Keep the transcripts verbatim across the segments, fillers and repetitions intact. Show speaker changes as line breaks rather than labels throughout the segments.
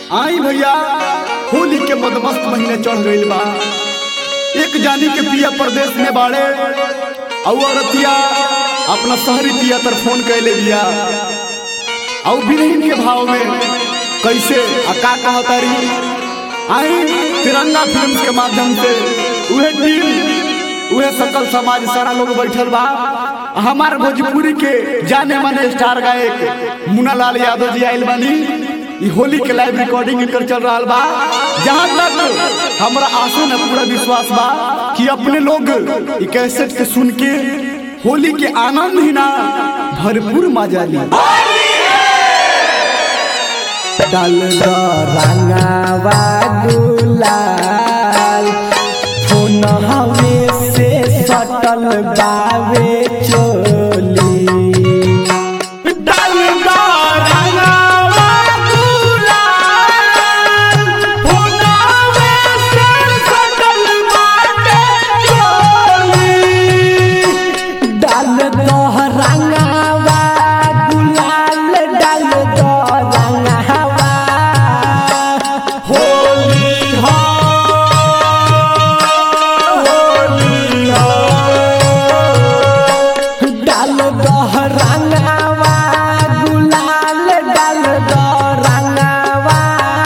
आई भैया होली के मदमस्त महीने चढ़ गइल बा। एक जानी के पिया प्रदेश में बाड़े और औरतिया अपना शहरी पिया तर फोन कैले बिया और बिरहीन के भाव में कैसे अका कहतारी। आई तिरंगा फिल्म के माध्यम से उहे टीम उहे सकल समाज सारा लोग बैठल बा। हमार भोजपुरी के जाने माने स्टार गायक मुन्ना लाल यादव जी आयल बानी। ये होली के लाइव रिकॉर्डिंग कर चल रहा बा। जहाँ तक हमारा आशा न पूरा विश्वास बा कि अपने लोग ये कैसेट के सुन के होली के आनंद ही ना भरपूर मजा ली।
डाल दो रंगावा गुलाल फोन हवे से सटल बावे चोली। डाल दो रंगावा गुलाल फोन हवे से सटल बावे चोली। डाल दो रंगावा गुलाल डाल दो रंगावा होली हो होली हो। डाल दो रंगावा गुलाल डाल दो रंगावा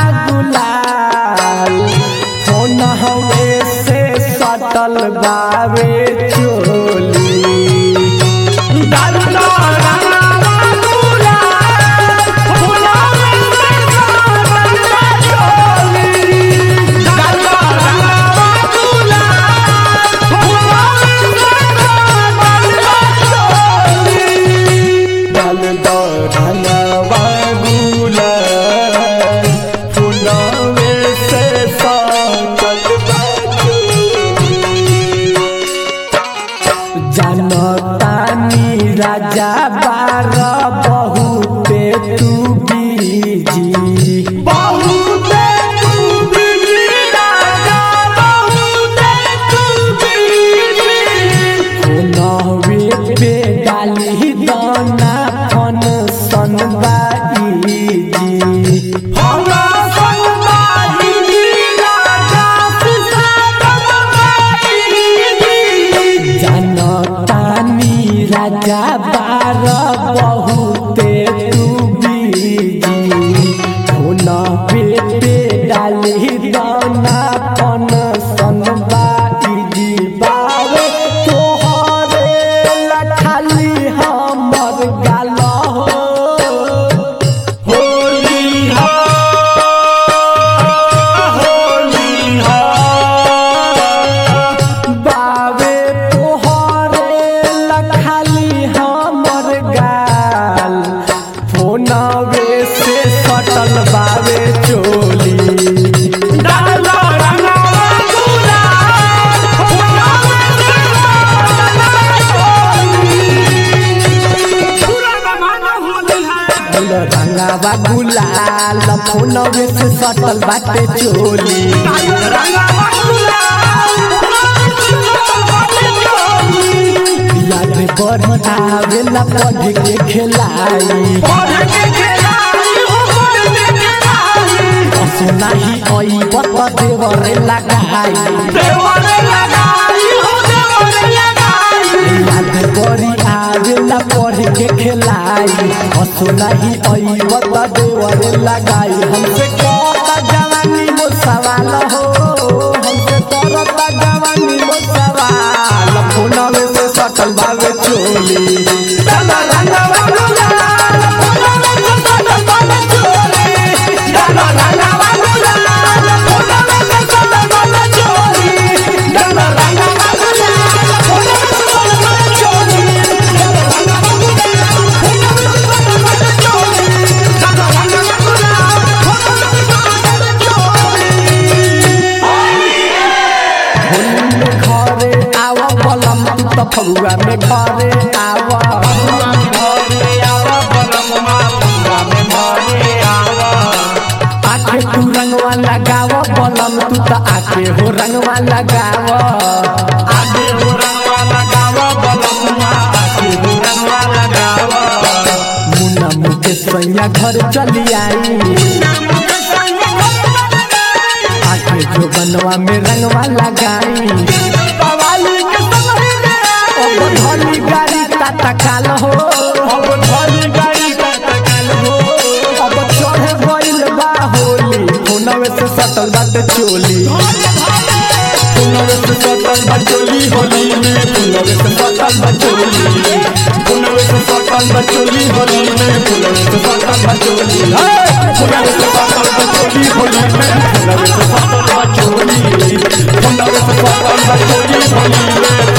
गुलाल फोन हवे से सटल बावे चोली। डाल दो रंगावा गुलाल फोन हवे से सटल बावे चोली। डाल दो रंगावा गुलाल फोन हवे से सटल बावे चोली। डाल दो रंगावा गुलाल फोन हवे से सटल बावे चोली। जानतानी राजा बार बहुते तू बीजी बहुते तू बीजी राजा बहुते तू बीजी। फोनवे पे डाली दाना फन सन बाईजी हमरा सन बाईजी राजा सिसा बाईजी। जानतानी राजा बार बहुते तू बीजी फोनवे पे डाली दाना फन सन बाईजी। बावे तोहरे लखाली हमर गाल हो होली हो होली हो। बावे तोहरे लखाली हमर गाल फोनवे से सटल बावे चोली। डाल दो रंगावा गुलाल फोनवे से सटल बावे चोली। पूरा जमाना होली है। डाल दो रंगावा गुलाल फोनवे से सटल बाटे चोली। डाल दो रंगावा गुलाल फोनवे से सटल बाटे चोली। याद बढ़ी आवेला पढ़ के खेलाई पढ़ के खेलाई हो पढ़ के खेलाई। असनाही आई बत देवरे लगाई देवरे लगाई हो देवरे लगाई। याद बढ़ी आवेला पढ़ के खेलाई असनाही आई बत देवरे लगाई। हमसे करता जवानी वो सवाल हो हमसे करता जवानी वो सवाल फोनवे से सटल बावे चोली। डाल दो रंगावा गुलाल फोनवे से सटल बावे चोली। डाल दो रंगावा गुलाल फोनवे से सटल बावे चोली। डाल दो रंगावा गुलाल फोनवे से सटल बावे चोली। डाल दो रंगावा गुलाल फोनवे से सटल बावे चोली। डाल दो रंगावा गुलाल फोनवे से सटल बावे चोली। होली में घरे आवा बलम तू त फगुआ में घरे आवा फगुआ में घरे आवा बलमवा फगुआ में घरे आवा। आके तू रंगवा लगावा बलम तू त आके हो रंगवा लगावा आके हो रंगवा लगावा बलमवा आके हो रंगवा लगावा। मुन्ना मुके सैया घर चली आई मुन्ना मुके सैया लगाई पवाली के समय में अब धोली गाड़ी टाटा काल हो अब धोली गाड़ी टाटा काल हो अब चढ़े गइल बा होली फोनवे से सटल बाटे चोली फोनवे से सटल बा चोली होली में फोनवे से सटल बा चोली फोनवे से सटल बा चोली होली में फोनवे से सटल बा चोली फोनवे से सटल बा चोली होली में फोनवे से सटल बा चोली फोनवे से सटल बा चोली होली में